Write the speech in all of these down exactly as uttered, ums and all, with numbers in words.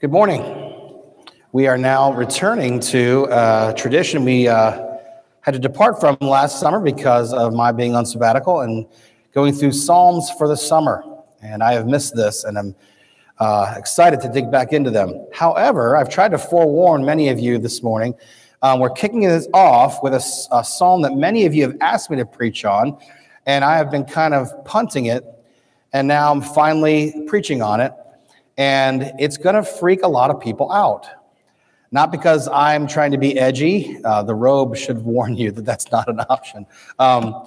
Good morning. We are now returning to a tradition we uh, had to depart from last summer because of my being on sabbatical and going through Psalms for the summer. And I have missed this, and I'm uh, excited to dig back into them. However, I've tried to forewarn many of you this morning. Um, we're kicking this off with a, a psalm that many of you have asked me to preach on, and I have been kind of punting it, and now I'm finally preaching on it. And it's going to freak a lot of people out. Not because I'm trying to be edgy. Uh, the robe should warn you that that's not an option. Um,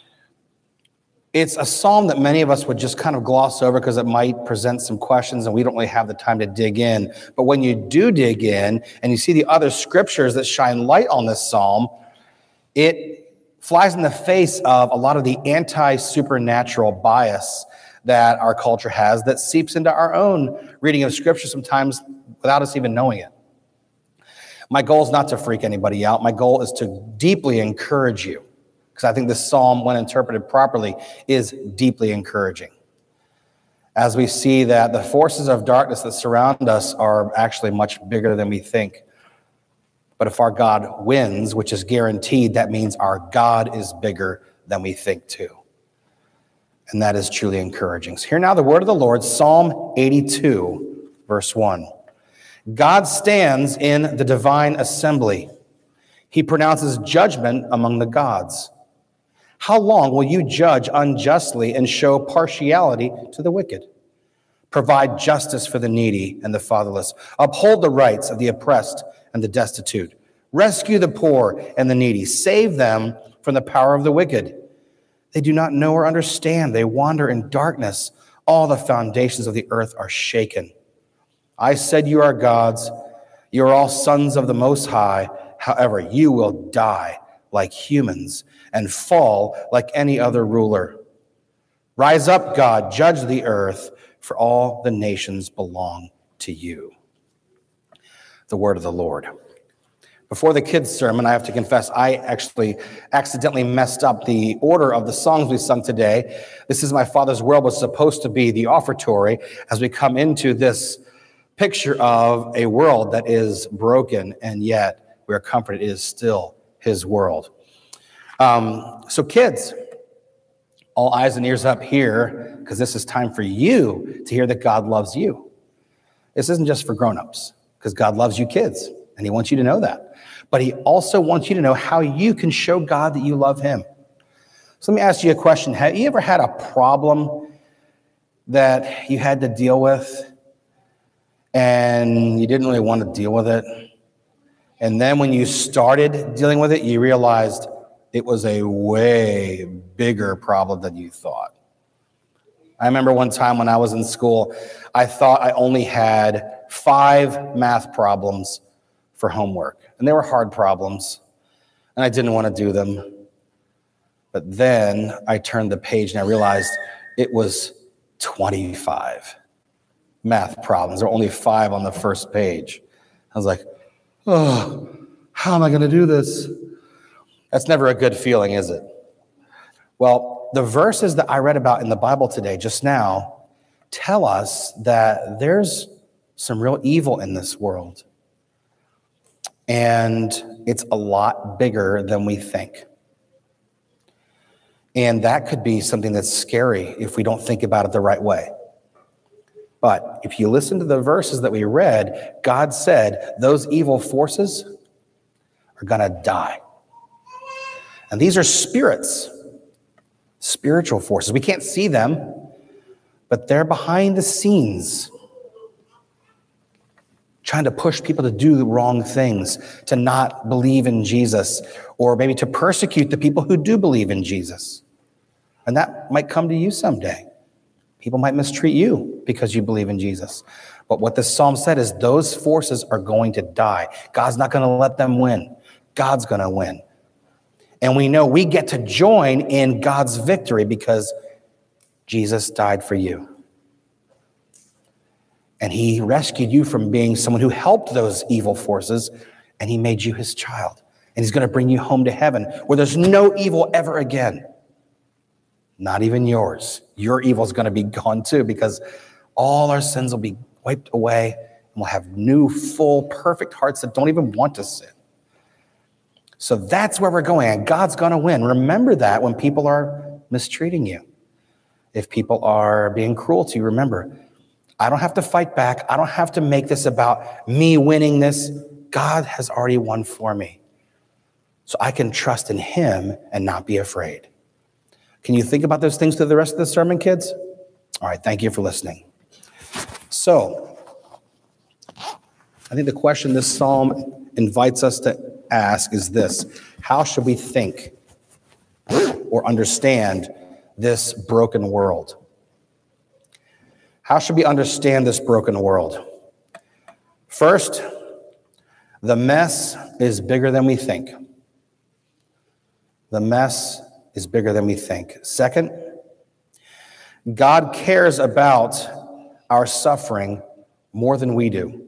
it's a psalm that many of us would just kind of gloss over because it might present some questions and we don't really have the time to dig in. But when you do dig in and you see the other scriptures that shine light on this psalm, it flies in the face of a lot of the anti-supernatural bias that our culture has that seeps into our own reading of scripture sometimes without us even knowing it. My goal is not to freak anybody out. My goal is to deeply encourage you, because I think this psalm, when interpreted properly, is deeply encouraging. As we see that the forces of darkness that surround us are actually much bigger than we think. But if our God wins, which is guaranteed, that means our God is bigger than we think too. And that is truly encouraging. So hear now the word of the Lord, Psalm eighty-two, verse one. God stands in the divine assembly. He pronounces judgment among the gods. How long will you judge unjustly and show partiality to the wicked? Provide justice for the needy and the fatherless. Uphold the rights of the oppressed and the destitute. Rescue the poor and the needy. Save them from the power of the wicked. They do not know or understand. They wander in darkness. All the foundations of the earth are shaken. I said you are gods. You are all sons of the Most High. However, you will die like humans and fall like any other ruler. Rise up, God, judge the earth, for all the nations belong to you. The word of the Lord. Before the kids' sermon, I have to confess, I actually accidentally messed up the order of the songs we sung today. This Is My Father's World was supposed to be the offertory as we come into this picture of a world that is broken, and yet we are comforted it is still his world. Um, so kids, all eyes and ears up here, because this is time for you to hear that God loves you. This isn't just for grown-ups, because God loves you kids, and he wants you to know that. But he also wants you to know how you can show God that you love him. So let me ask you a question. Have you ever had a problem that you had to deal with and you didn't really want to deal with it? And then when you started dealing with it, you realized it was a way bigger problem than you thought. I remember one time when I was in school, I thought I only had five math problems for homework. And they were hard problems, and I didn't want to do them. But then I turned the page and I realized it was twenty-five math problems. There were only five on the first page. I was like, oh, how am I going to do this? That's never a good feeling, is it? Well, the verses that I read about in the Bible today, just now, tell us that there's some real evil in this world. And it's a lot bigger than we think. And that could be something that's scary if we don't think about it the right way. But if you listen to the verses that we read, God said those evil forces are going to die. And these are spirits, spiritual forces. We can't see them, but they're behind the scenes, trying to push people to do the wrong things, to not believe in Jesus, or maybe to persecute the people who do believe in Jesus. And that might come to you someday. People might mistreat you because you believe in Jesus. But what this psalm said is those forces are going to die. God's not going to let them win. God's going to win. And we know we get to join in God's victory because Jesus died for you. And he rescued you from being someone who helped those evil forces, and he made you his child. And he's going to bring you home to heaven where there's no evil ever again. Not even yours. Your evil is going to be gone too, because all our sins will be wiped away we'll have new, full, perfect hearts that don't even want to sin. So that's where we're going, and God's going to win. Remember that when people are mistreating you. If people are being cruel to you, remember, I don't have to fight back. I don't have to make this about me winning this. God has already won for me. So I can trust in him and not be afraid. Can you think about those things through the rest of the sermon, kids? All right, thank you for listening. So, I think the question this psalm invites us to ask is this: how should we think or understand this broken world? How should we understand this broken world? First, the mess is bigger than we think. The mess is bigger than we think. Second, God cares about our suffering more than we do.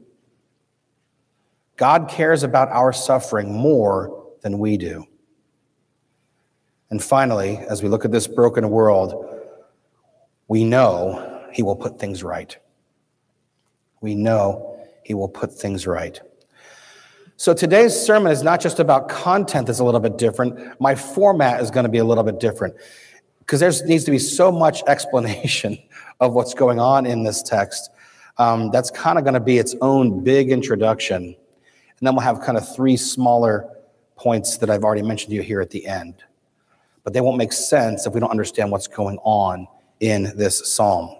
God cares about our suffering more than we do. And finally, as we look at this broken world, we know he will put things right. We know he will put things right. So today's sermon is not just about content that's a little bit different. My format is going to be a little bit different because there needs to be so much explanation of what's going on in this text. Um, that's kind of going to be its own big introduction. And then we'll have kind of three smaller points that I've already mentioned to you here at the end. But they won't make sense if we don't understand what's going on in this psalm.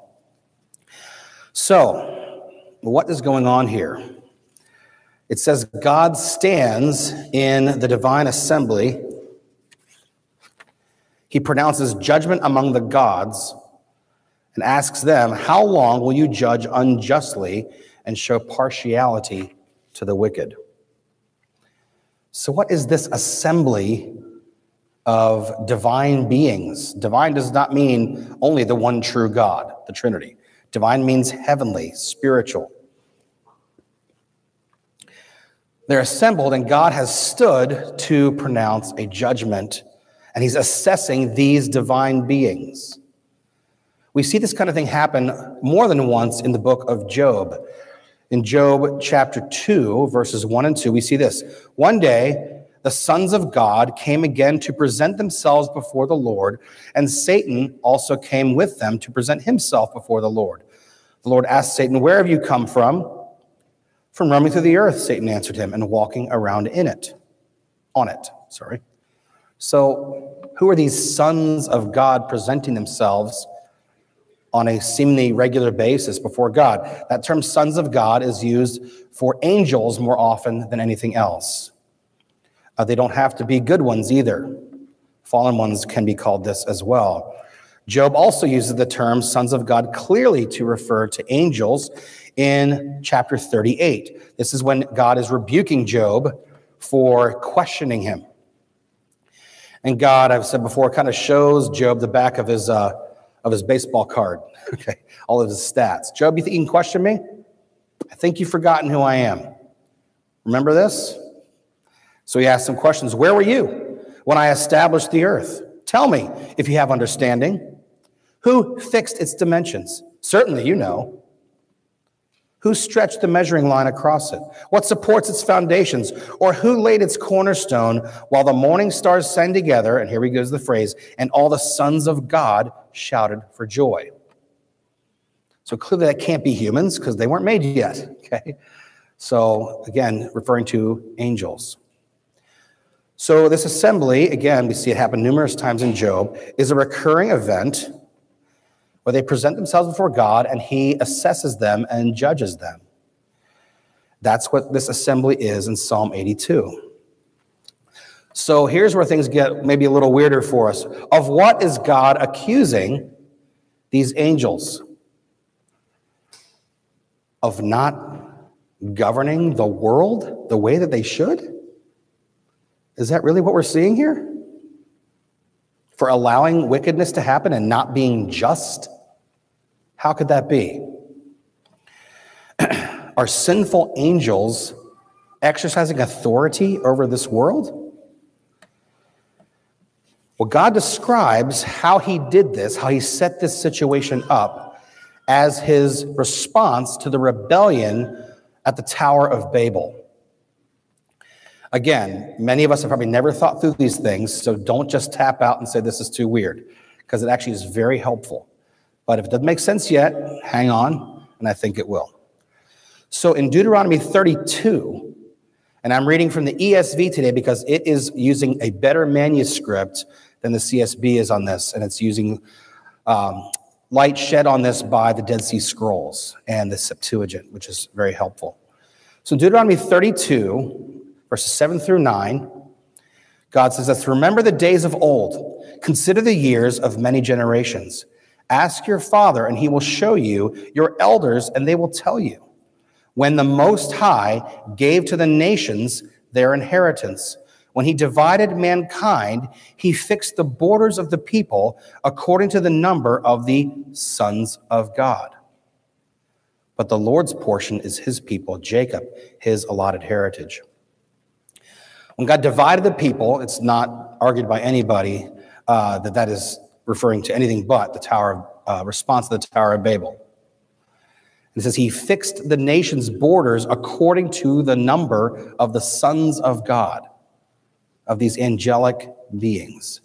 So, what is going on here? It says God stands in the divine assembly. He pronounces judgment among the gods and asks them, how long will you judge unjustly and show partiality to the wicked? So what is this assembly of divine beings? Divine does not mean only the one true God, the Trinity. Divine means heavenly, spiritual. They're assembled, and God has stood to pronounce a judgment, and he's assessing these divine beings. We see this kind of thing happen more than once in the book of Job. In Job chapter two, verses one and two, we see this. One day, the sons of God came again to present themselves before the Lord, and Satan also came with them to present himself before the Lord. The Lord asked Satan, where have you come from? From roaming through the earth, Satan answered him, and walking around in it. On it, sorry. So, who are these sons of God presenting themselves on a seemingly regular basis before God? That term sons of God is used for angels more often than anything else. Uh, they don't have to be good ones either. Fallen ones can be called this as well. Job also uses the term sons of God clearly to refer to angels in chapter thirty-eight. This is when God is rebuking Job for questioning him. And God, I've said before, kind of shows Job the back of his uh, of his baseball card, okay, all of his stats. Job, you think you can question me? I think you've forgotten who I am. Remember this? So he asked some questions. Where were you when I established the earth? Tell me if you have understanding. Who fixed its dimensions? Certainly you know. Who stretched the measuring line across it? What supports its foundations? Or who laid its cornerstone while the morning stars sang together? And here we go to the phrase, and all the sons of God shouted for joy. So clearly that can't be humans because they weren't made yet. Okay. So again, referring to angels. So this assembly, again, we see it happen numerous times in Job, is a recurring event where they present themselves before God and he assesses them and judges them. That's what this assembly is in Psalm eighty-two. So here's where things get maybe a little weirder for us. Of what is God accusing these angels? Of not governing the world the way that they should? Is that really what we're seeing here? For allowing wickedness to happen and not being just? How could that be? Are sinful angels exercising authority over this world? Well, God describes how he did this, how he set this situation up as his response to the rebellion at the Tower of Babel. Again, many of us have probably never thought through these things, so don't just tap out and say this is too weird, because it actually is very helpful. But if it doesn't make sense yet, hang on, and I think it will. So in Deuteronomy thirty-two, and I'm reading from the E S V today because it is using a better manuscript than the C S B is on this, and it's using um, light shed on this by the Dead Sea Scrolls and the Septuagint, which is very helpful. So in Deuteronomy thirty-two, verses seven through nine, God says this, remember the days of old, consider the years of many generations. Ask your father, and he will show you, your elders, and they will tell you. When the Most High gave to the nations their inheritance, when he divided mankind, he fixed the borders of the people according to the number of the sons of God. But the Lord's portion is his people, Jacob, his allotted heritage. When God divided the people, it's not argued by anybody uh, that that is referring to anything but the tower of, uh, response to the Tower of Babel. It says he fixed the nation's borders according to the number of the sons of God, of these angelic beings.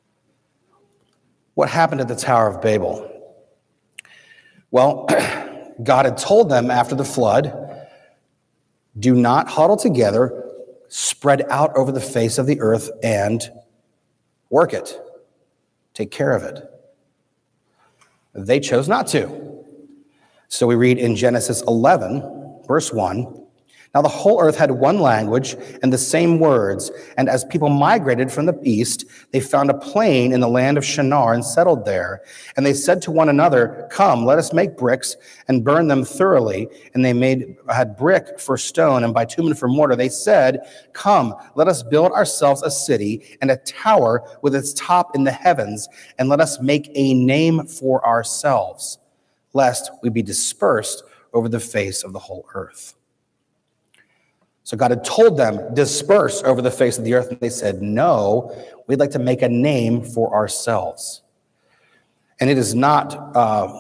What happened at the Tower of Babel? Well, God had told them after the flood, do not huddle together, spread out over the face of the earth and work it. Take care of it. They chose not to. So we read in Genesis eleven, verse one, now the whole earth had one language and the same words, and as people migrated from the east, they found a plain in the land of Shinar and settled there. And they said to one another, come, let us make bricks and burn them thoroughly. And they made had brick for stone and bitumen for mortar. They said, come, let us build ourselves a city and a tower with its top in the heavens, and let us make a name for ourselves, lest we be dispersed over the face of the whole earth. So God had told them, disperse over the face of the earth, and they said, no, we'd like to make a name for ourselves. And it is not uh,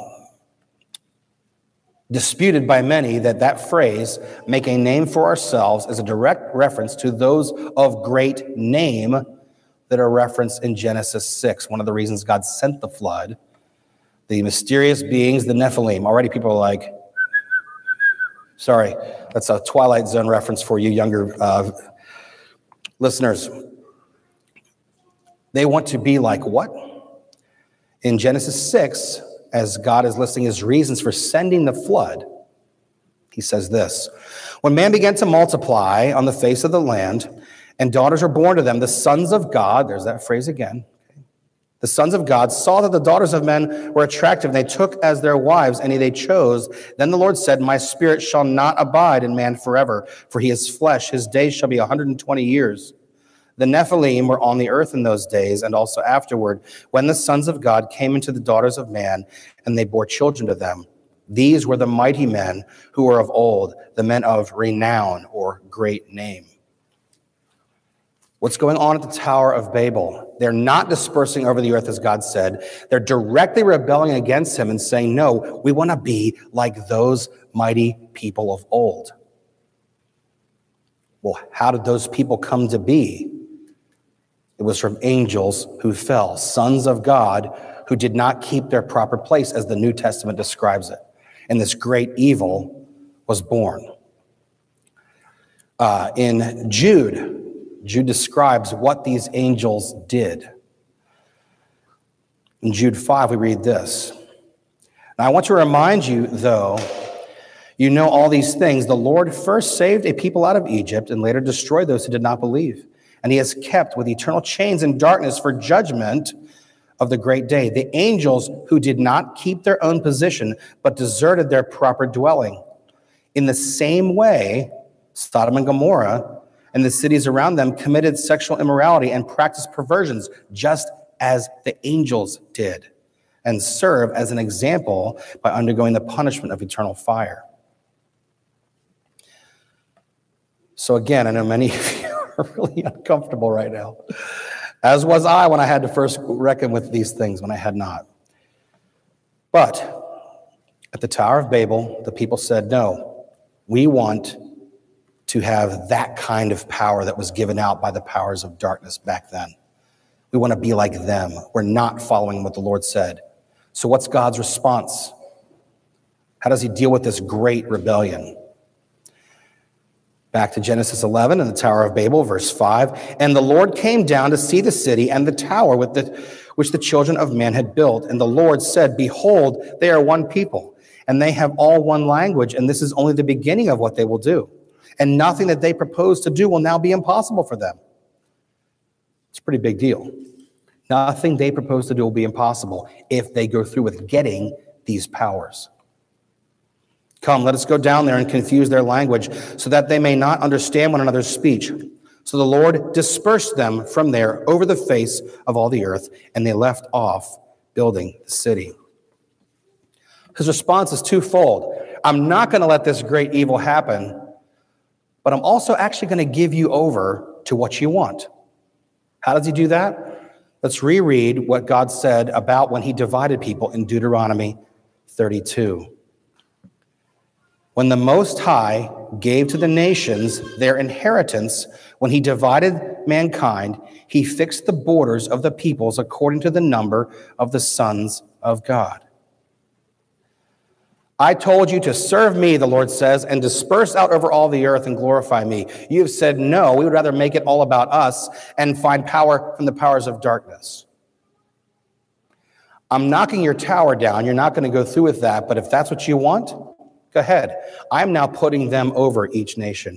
disputed by many that that phrase, make a name for ourselves, is a direct reference to those of great name that are referenced in Genesis six. One of the reasons God sent the flood, the mysterious beings, the Nephilim. Already people are like, sorry, that's a Twilight Zone reference for you younger uh, listeners. They want to be like what? In Genesis six, as God is listing his reasons for sending the flood, he says this, when man began to multiply on the face of the land, and daughters were born to them, the sons of God, there's that phrase again, the sons of God saw that the daughters of men were attractive, and they took as their wives any they chose. Then the Lord said, my spirit shall not abide in man forever, for he is flesh. His days shall be one hundred twenty years. The Nephilim were on the earth in those days, and also afterward, when the sons of God came into the daughters of man, and they bore children to them. These were the mighty men who were of old, the men of renown or great name. What's going on at the Tower of Babel? They're not dispersing over the earth as God said. They're directly rebelling against him and saying, no, we want to be like those mighty people of old. Well, how did those people come to be? It was from angels who fell, sons of God who did not keep their proper place, as the New Testament describes it. And this great evil was born. Uh, in Jude, Jude describes what these angels did. In Jude five, we read this. Now, I want to remind you, though, you know all these things. The Lord first saved a people out of Egypt and later destroyed those who did not believe. And he has kept with eternal chains in darkness for judgment of the great day the angels who did not keep their own position, but deserted their proper dwelling. In the same way, Sodom and Gomorrah and the cities around them committed sexual immorality and practiced perversions, just as the angels did, and serve as an example by undergoing the punishment of eternal fire. So again, I know many of you are really uncomfortable right now, as was I when I had to first reckon with these things, when I had not. But at the Tower of Babel, the people said, no, We want to have that kind of power that was given out by the powers of darkness back then. We want to be like them. We're not following what the Lord said. So what's God's response? How does he deal with this great rebellion? Back to Genesis eleven and the Tower of Babel, verse five. And the Lord came down to see the city and the tower with the, which the children of man had built. And the Lord said, behold, they are one people, and they have all one language, and this is only the beginning of what they will do. And nothing that they propose to do will now be impossible for them. It's a pretty big deal. Nothing they propose to do will be impossible if they go through with getting these powers. Come, let us go down there and confuse their language so that they may not understand one another's speech. So the Lord dispersed them from there over the face of all the earth, and they left off building the city. His response is twofold. I'm not going to let this great evil happen, but I'm also actually going to give you over to what you want. How does he do that? Let's reread what God said about when he divided people in Deuteronomy thirty-two. When the Most High gave to the nations their inheritance, when he divided mankind, he fixed the borders of the peoples according to the number of the sons of God. I told you to serve me, the Lord says, and disperse out over all the earth and glorify me. You have said, no, we would rather make it all about us and find power from the powers of darkness. I'm knocking your tower down. You're not going to go through with that, but if that's what you want, go ahead. I'm now putting them over each nation.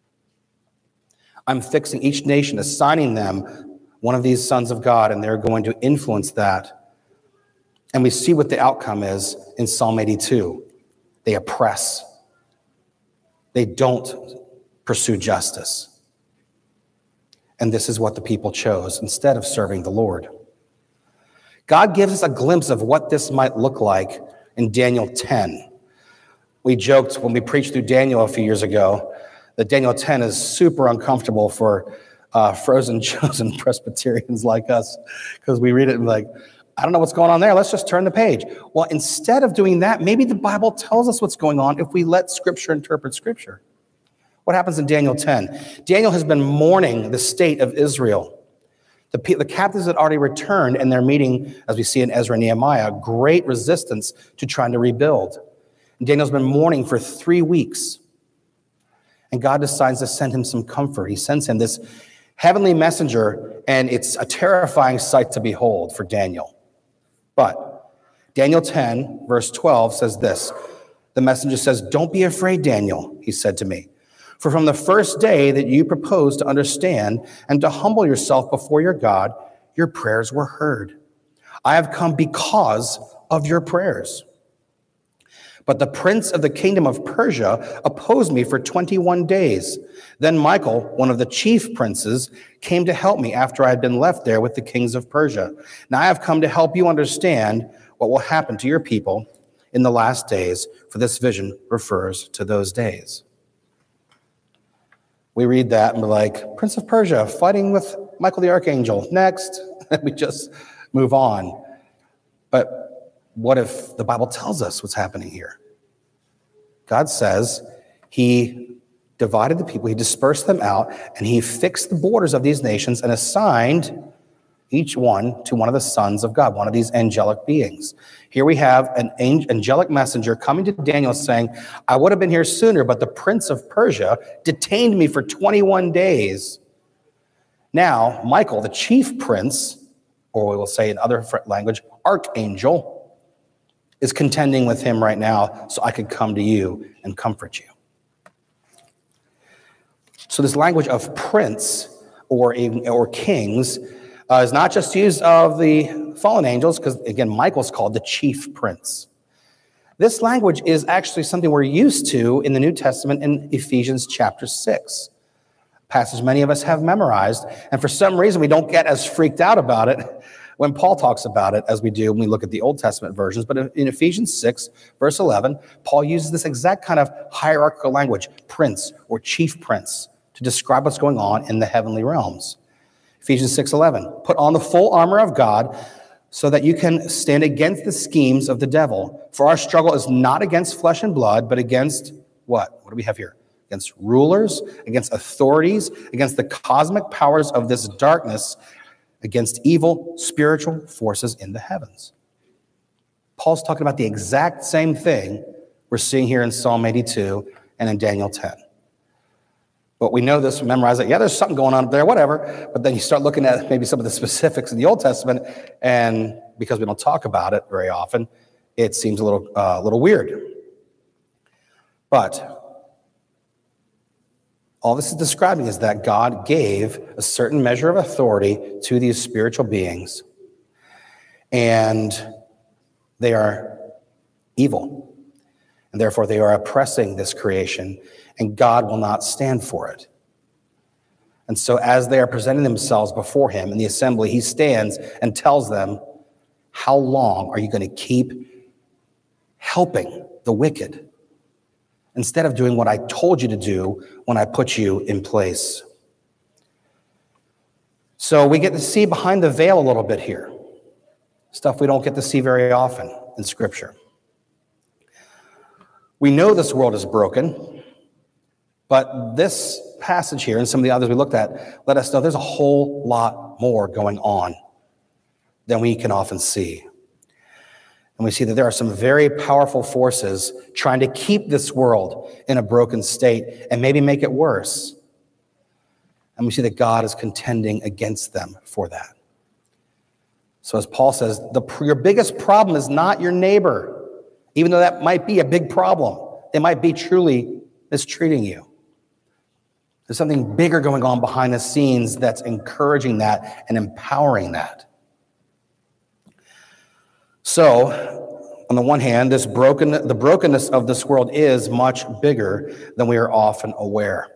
I'm fixing each nation, assigning them one of these sons of God, and they're going to influence that. And we see what the outcome is in Psalm eighty-two. They oppress. They don't pursue justice. And this is what the people chose instead of serving the Lord. God gives us a glimpse of what this might look like in Daniel ten. We joked when we preached through Daniel a few years ago that Daniel ten is super uncomfortable for uh, frozen chosen Presbyterians like us, because we read it and like, I don't know what's going on there. Let's just turn the page. Well, instead of doing that, maybe the Bible tells us what's going on if we let Scripture interpret Scripture. What happens in Daniel ten? Daniel has been mourning the state of Israel. The, the captives had already returned, and they're meeting, as we see in Ezra and Nehemiah, great resistance to trying to rebuild. And Daniel's been mourning for three weeks. And God decides to send him some comfort. He sends him this heavenly messenger, and it's a terrifying sight to behold for Daniel. But Daniel ten, verse twelve says this. The messenger says, don't be afraid, Daniel, he said to me. For from the first day that you proposed to understand and to humble yourself before your God, your prayers were heard. I have come because of your prayers. But the prince of the kingdom of Persia opposed me for twenty-one days. Then Michael, one of the chief princes, came to help me after I had been left there with the kings of Persia. Now I have come to help you understand what will happen to your people in the last days, for this vision refers to those days. We read that and we're like, Prince of Persia fighting with Michael the Archangel. Next. And we just move on. But what if the Bible tells us what's happening here? God says he divided the people, he dispersed them out, and he fixed the borders of these nations and assigned each one to one of the sons of God, one of these angelic beings. Here we have an angelic messenger coming to Daniel saying, I would have been here sooner, but the prince of Persia detained me for twenty-one days. Now, Michael, the chief prince, or we will say in other language, archangel, is contending with him right now so I could come to you and comfort you. So this language of prince or, or kings uh, is not just used of the fallen angels, because again, Michael's called the chief prince. This language is actually something we're used to in the New Testament in Ephesians chapter six. Passage many of us have memorized, and for some reason we don't get as freaked out about it when Paul talks about it as we do when we look at the Old Testament versions. But in Ephesians six, verse eleven, Paul uses this exact kind of hierarchical language, prince or chief prince, to describe what's going on in the heavenly realms. Ephesians six eleven, put on the full armor of God so that you can stand against the schemes of the devil. For our struggle is not against flesh and blood, but against what? What do we have here? Against rulers, against authorities, against the cosmic powers of this darkness, against evil spiritual forces in the heavens. Paul's talking about the exact same thing we're seeing here in Psalm eighty-two and in Daniel ten. But we know this, memorize it. Yeah, there's something going on up there, whatever. But then you start looking at maybe some of the specifics in the Old Testament, and because we don't talk about it very often, it seems a little, uh, little weird. But all this is describing is that God gave a certain measure of authority to these spiritual beings, and they are evil, and therefore they are oppressing this creation, and God will not stand for it. And so as they are presenting themselves before him in the assembly, he stands and tells them, how long are you going to keep helping the wicked instead of doing what I told you to do when I put you in place? So we get to see behind the veil a little bit here, stuff we don't get to see very often in Scripture. We know this world is broken, but this passage here and some of the others we looked at let us know there's a whole lot more going on than we can often see. And we see that there are some very powerful forces trying to keep this world in a broken state and maybe make it worse. And we see that God is contending against them for that. So as Paul says, the, your biggest problem is not your neighbor, even though that might be a big problem. They might be truly mistreating you. There's something bigger going on behind the scenes that's encouraging that and empowering that. So, on the one hand, this broken, the brokenness of this world is much bigger than we are often aware.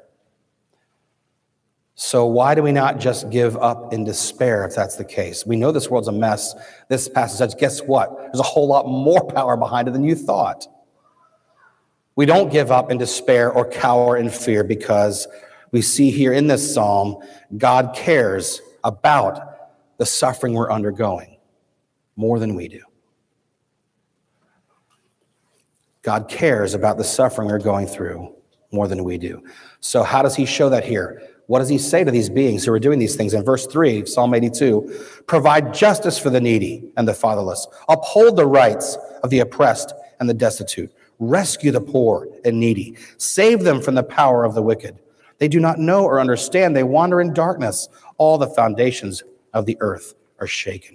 So why do we not just give up in despair if that's the case? We know this world's a mess. This passage says, guess what? There's a whole lot more power behind it than you thought. We don't give up in despair or cower in fear because we see here in this psalm, God cares about the suffering we're undergoing more than we do. God cares about the suffering we're going through more than we do. So how does he show that here? What does he say to these beings who are doing these things? In verse three, Psalm eighty-two, provide justice for the needy and the fatherless. Uphold the rights of the oppressed and the destitute. Rescue the poor and needy. Save them from the power of the wicked. They do not know or understand. They wander in darkness. All the foundations of the earth are shaken.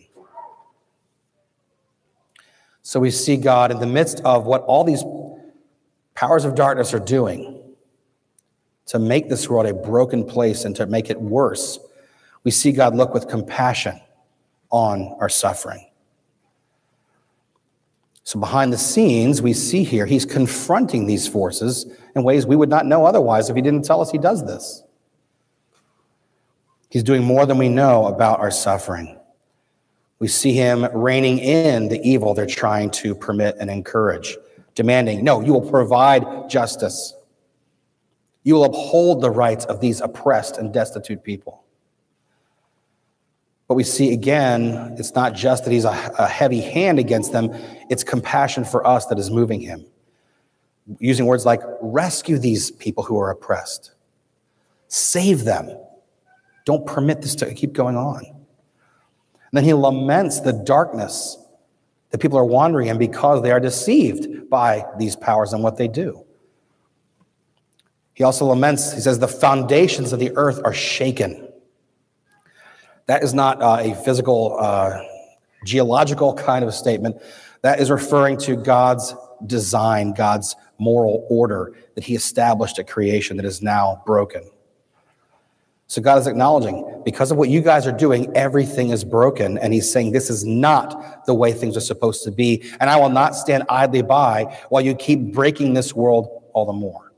So we see God in the midst of what all these powers of darkness are doing to make this world a broken place and to make it worse. We see God look with compassion on our suffering. So behind the scenes, we see here he's confronting these forces in ways we would not know otherwise if he didn't tell us he does this. He's doing more than we know about our suffering. We see him reining in the evil they're trying to permit and encourage, demanding, no, you will provide justice. You will uphold the rights of these oppressed and destitute people. But we see again, it's not just that he's a, a heavy hand against them, it's compassion for us that is moving him. Using words like, rescue these people who are oppressed. Save them. Don't permit this to keep going on. And then he laments the darkness that people are wandering in because they are deceived by these powers and what they do. He also laments, he says, the foundations of the earth are shaken. That is not uh, a physical, uh, geological kind of statement. That is referring to God's design, God's moral order that he established at creation that is now broken. So God is acknowledging, because of what you guys are doing, everything is broken. And he's saying, this is not the way things are supposed to be. And I will not stand idly by while you keep breaking this world all the more.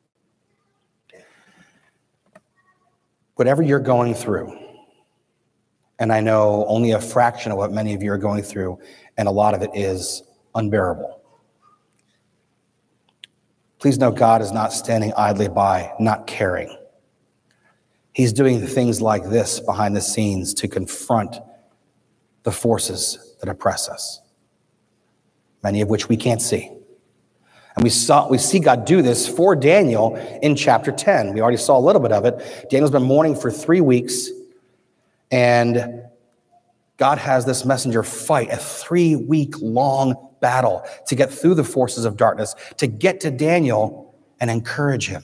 Whatever you're going through, and I know only a fraction of what many of you are going through, and a lot of it is unbearable. Please know God is not standing idly by, not caring. He's doing things like this behind the scenes to confront the forces that oppress us, many of which we can't see. And we saw we see God do this for Daniel in chapter ten. We already saw a little bit of it. Daniel's been mourning for three weeks, and God has this messenger fight a three-week-long battle to get through the forces of darkness, to get to Daniel and encourage him.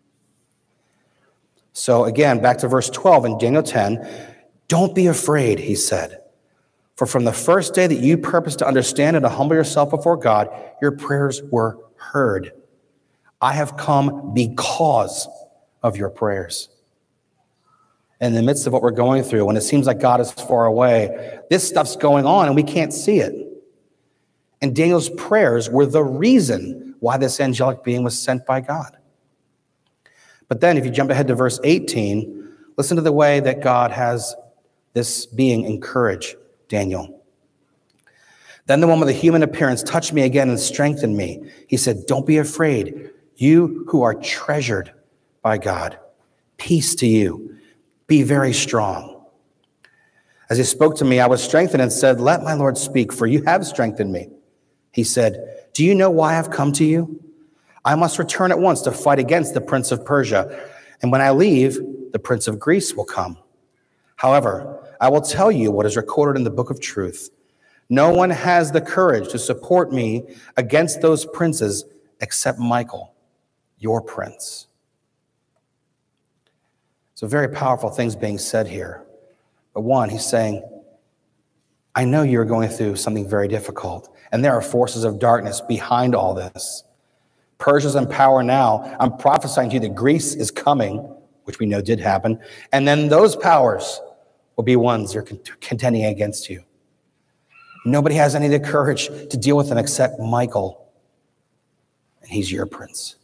So again, back to verse twelve in Daniel ten, don't be afraid, he said. For from the first day that you purposed to understand and to humble yourself before God, your prayers were heard. I have come because of your prayers. In the midst of what we're going through, when it seems like God is far away, this stuff's going on and we can't see it. And Daniel's prayers were the reason why this angelic being was sent by God. But then if you jump ahead to verse eighteen, listen to the way that God has this being encourage Daniel. Then the one with the human appearance touched me again and strengthened me. He said, don't be afraid, you who are treasured by God. Peace to you. Be very strong. As he spoke to me, I was strengthened and said, let my Lord speak, for you have strengthened me. He said, do you know why I've come to you? I must return at once to fight against the prince of Persia. And when I leave, the prince of Greece will come. However, I will tell you what is recorded in the book of truth. No one has the courage to support me against those princes except Michael, your prince. So very powerful things being said here. But one, he's saying, I know you're going through something very difficult, and there are forces of darkness behind all this. Persia's in power now. I'm prophesying to you that Greece is coming, which we know did happen, and then those powers will be ones that are contending against you. Nobody has any of the courage to deal with them except Michael, and he's your prince.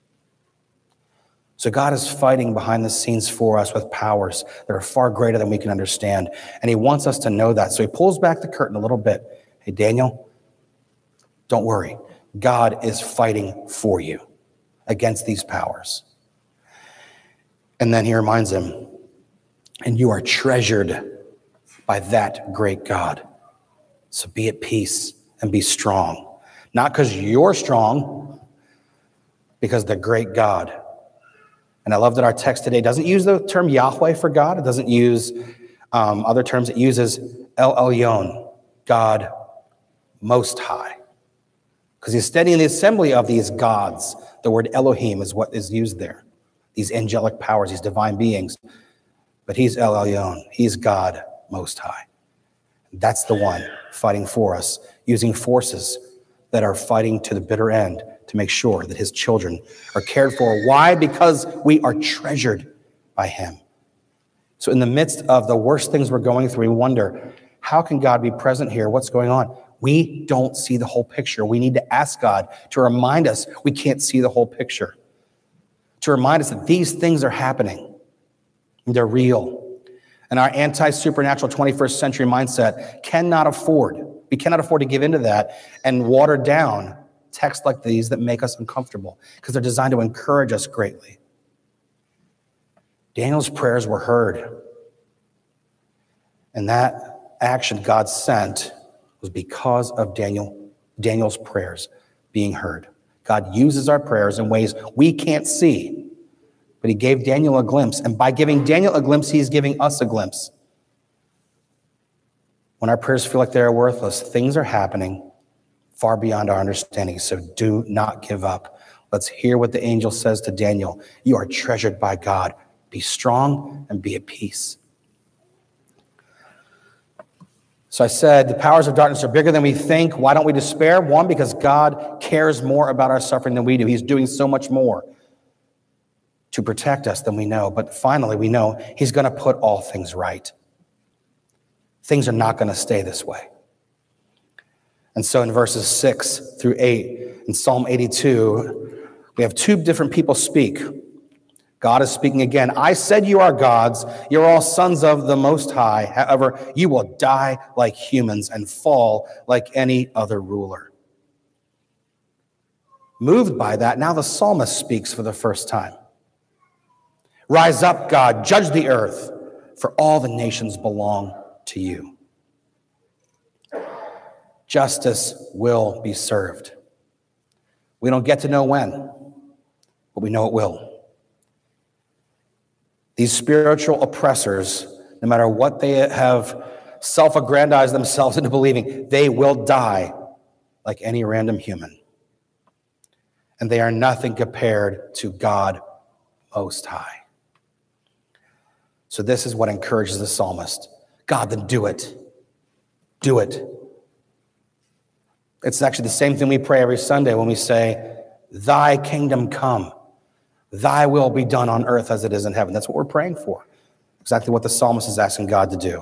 So God is fighting behind the scenes for us with powers that are far greater than we can understand, and he wants us to know that. So he pulls back the curtain a little bit. Hey, Daniel, don't worry. God is fighting for you against these powers. And then he reminds him, and you are treasured by that great God. So be at peace and be strong. Not because you're strong, because the great God. And I love that our text today doesn't use the term Yahweh for God. It doesn't use um, other terms. It uses El Elyon, God Most High. Because he's studying the assembly of these gods. The word Elohim is what is used there. These angelic powers, these divine beings. But he's El Elyon. He's God Most High. That's the one fighting for us, using forces that are fighting to the bitter end to make sure that his children are cared for. Why? Because we are treasured by him. So in the midst of the worst things we're going through, we wonder, how can God be present here? What's going on? We don't see the whole picture. We need to ask God to remind us we can't see the whole picture. To remind us that these things are happening. They're real. And our anti-supernatural twenty-first century mindset cannot afford, we cannot afford to give into that and water down texts like these that make us uncomfortable because they're designed to encourage us greatly. Daniel's prayers were heard. And that action God sent was because of Daniel, Daniel's prayers being heard. God uses our prayers in ways we can't see. But he gave Daniel a glimpse. And by giving Daniel a glimpse, he's giving us a glimpse. When our prayers feel like they're worthless, things are happening far beyond our understanding. So do not give up. Let's hear what the angel says to Daniel. You are treasured by God. Be strong and be at peace. So I said, the powers of darkness are bigger than we think. Why don't we despair? One, because God cares more about our suffering than we do. He's doing so much more to protect us than we know. But finally, we know he's going to put all things right. Things are not going to stay this way. And so in verses six through eight, in Psalm eighty-two, we have two different people speak. God is speaking again. I said you are gods. You're all sons of the Most High. However, you will die like humans and fall like any other ruler. Moved by that, now the psalmist speaks for the first time. Rise up, God, judge the earth, for all the nations belong to you. Justice will be served. We don't get to know when, but we know it will. These spiritual oppressors, no matter what they have self-aggrandized themselves into believing, they will die like any random human. And they are nothing compared to God Most High. So this is what encourages the psalmist. God, then do it. Do it. It's actually the same thing we pray every Sunday when we say, thy kingdom come, thy will be done on earth as it is in heaven. That's what we're praying for. Exactly what the psalmist is asking God to do.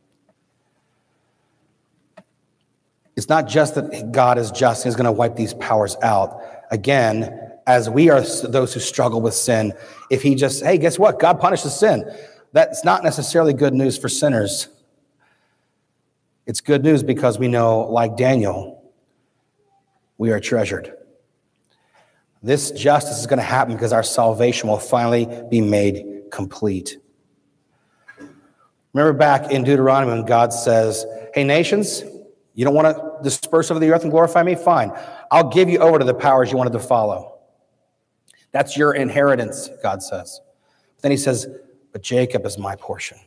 It's not just that God is just, he's going to wipe these powers out. Again, as we are those who struggle with sin, if he just, hey, guess what? God punishes sin. That's not necessarily good news for sinners. It's good news because we know, like Daniel, we are treasured. This justice is going to happen because our salvation will finally be made complete. Remember back in Deuteronomy when God says, hey, nations, you don't want to disperse over the earth and glorify me? Fine. I'll give you over to the powers you wanted to follow. That's your inheritance, God says. But then he says, but Jacob is my portion.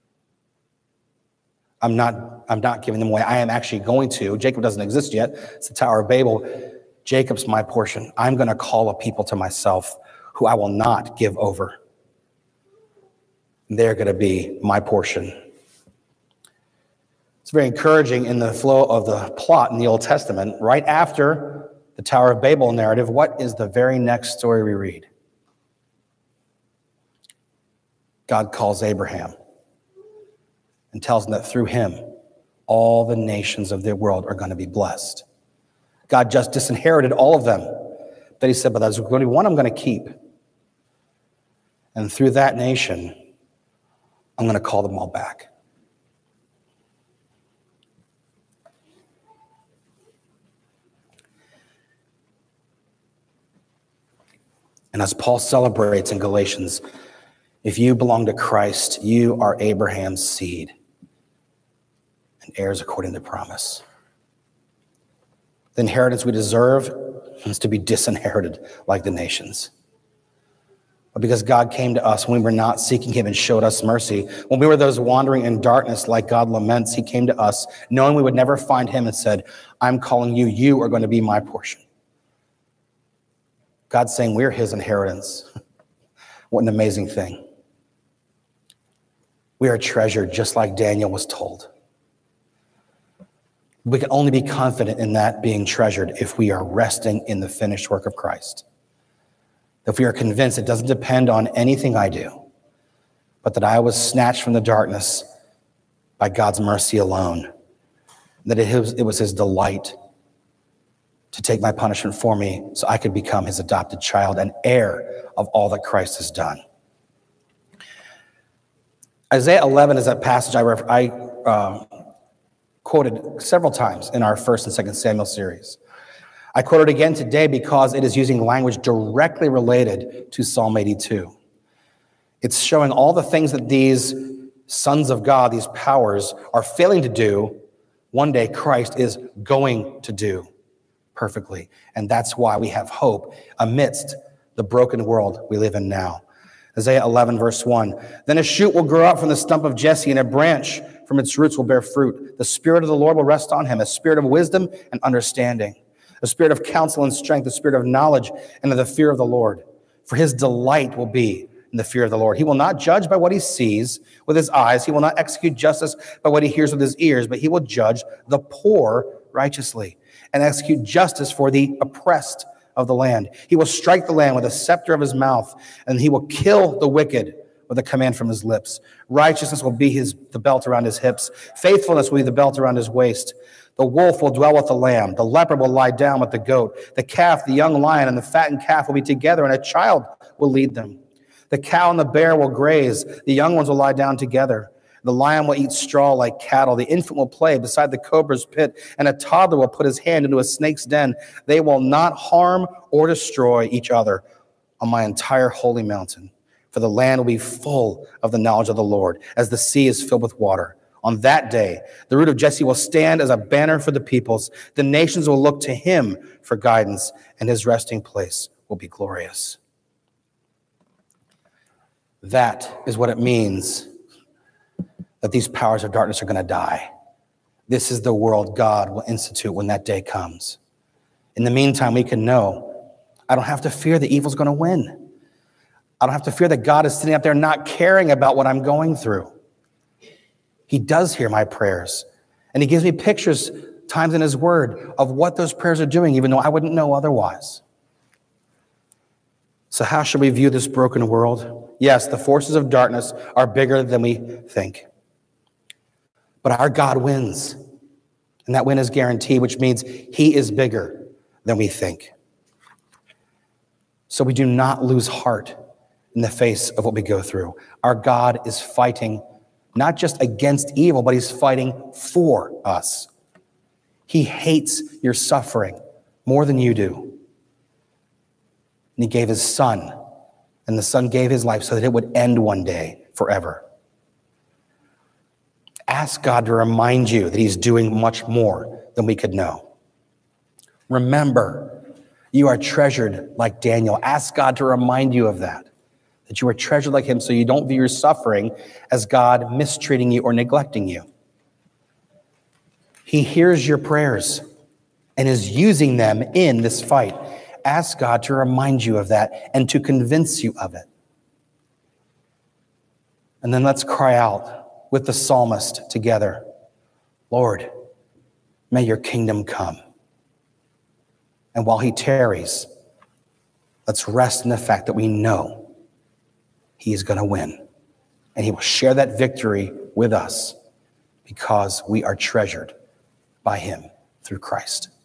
I'm not, I'm not giving them away. I am actually going to. Jacob doesn't exist yet. It's the Tower of Babel. Jacob's my portion. I'm going to call a people to myself who I will not give over. They're going to be my portion. It's very encouraging in the flow of the plot in the Old Testament. Right after the Tower of Babel narrative, what is the very next story we read? God calls Abraham and tells him that through him, all the nations of the world are going to be blessed. God just disinherited all of them. Then he said, but there's going to be one I'm going to keep. And through that nation, I'm going to call them all back. And as Paul celebrates in Galatians, if you belong to Christ, you are Abraham's seed and heirs according to promise. The inheritance we deserve is to be disinherited like the nations. But because God came to us when we were not seeking him and showed us mercy, when we were those wandering in darkness like God laments, he came to us knowing we would never find him and said, I'm calling you, you are going to be my portion. God's saying we're his inheritance. What an amazing thing. We are treasured just like Daniel was told. We can only be confident in that being treasured if we are resting in the finished work of Christ. If we are convinced it doesn't depend on anything I do, but that I was snatched from the darkness by God's mercy alone, that it was, it was his delight to take my punishment for me so I could become his adopted child and heir of all that Christ has done. Isaiah eleven is that passage I, ref- I uh, quoted several times in our first and second Samuel series. I quote it again today because it is using language directly related to Psalm eighty-two. It's showing all the things that these sons of God, these powers, are failing to do, one day Christ is going to do perfectly. And that's why we have hope amidst the broken world we live in now. Isaiah eleven, verse one, then a shoot will grow up from the stump of Jesse, and a branch from its roots will bear fruit. The Spirit of the Lord will rest on him, a spirit of wisdom and understanding, a spirit of counsel and strength, a spirit of knowledge and of the fear of the Lord. For his delight will be in the fear of the Lord. He will not judge by what he sees with his eyes. He will not execute justice by what he hears with his ears, but he will judge the poor righteously and execute justice for the oppressed of the land. He will strike the land with a scepter of his mouth, and he will kill the wicked with a command from his lips. Righteousness will be his the belt around his hips. Faithfulness will be the belt around his waist. The wolf will dwell with the lamb. The leopard will lie down with the goat. The calf, the young lion, and the fattened calf will be together, and a child will lead them. The cow and the bear will graze. The young ones will lie down together. The lion will eat straw like cattle. The infant will play beside the cobra's pit, and a toddler will put his hand into a snake's den. They will not harm or destroy each other on my entire holy mountain, for the land will be full of the knowledge of the Lord, as the sea is filled with water. On that day, the root of Jesse will stand as a banner for the peoples. The nations will look to him for guidance, and his resting place will be glorious. That is what it means that these powers of darkness are going to die. This is the world God will institute when that day comes. In the meantime, we can know I don't have to fear that evil's going to win. I don't have to fear that God is sitting up there not caring about what I'm going through. He does hear my prayers, and he gives me pictures, times in his word, of what those prayers are doing, even though I wouldn't know otherwise. So how should we view this broken world? Yes, the forces of darkness are bigger than we think. But our God wins, and that win is guaranteed, which means he is bigger than we think. So we do not lose heart in the face of what we go through. Our God is fighting not just against evil, but he's fighting for us. He hates your suffering more than you do. And he gave his son, and the son gave his life so that it would end one day forever. Ask God to remind you that he's doing much more than we could know. Remember, you are treasured like Daniel. Ask God to remind you of that, that you are treasured like him so you don't view your suffering as God mistreating you or neglecting you. He hears your prayers and is using them in this fight. Ask God to remind you of that and to convince you of it. And then let's cry out with the psalmist together, Lord, may your kingdom come. And while he tarries, let's rest in the fact that we know he is going to win. And he will share that victory with us because we are treasured by him through Christ.